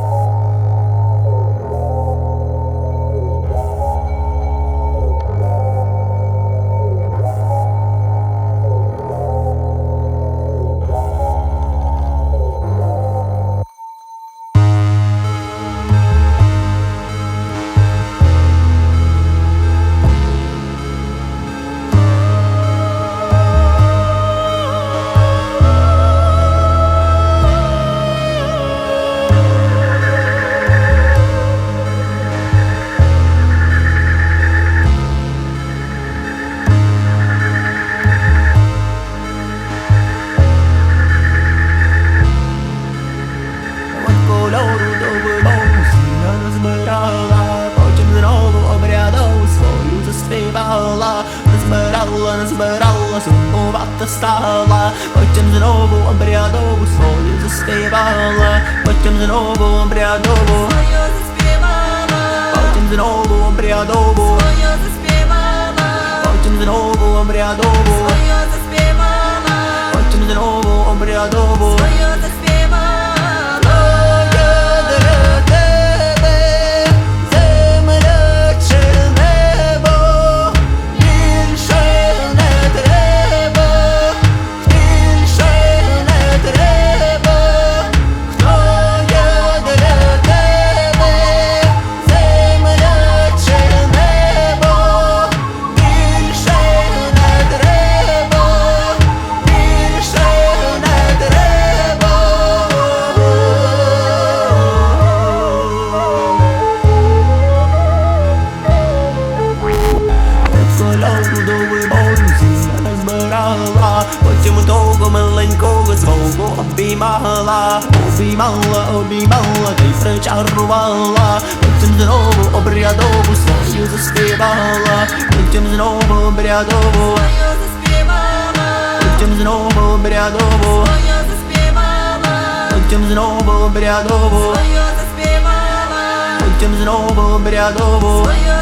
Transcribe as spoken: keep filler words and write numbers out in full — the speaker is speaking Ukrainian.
Збирала, не збирала, сумувати стала, потім знову обрядову свою заспівала, потім знову обрядову свою заспівала, потім знову обрядову свою заспівала, потім знову обрядову свою заспівала, потім знову обрядову свою заспівала. Потім того миленького свого обіймала, обіймала, обіймала, та й причарувала, потім знову обрядову свою заспівала, потім знову обрядову свою заспівала, потім знову обрядову свою заспівала, потім знову обрядову свою заспівала, потім знову обрядову свою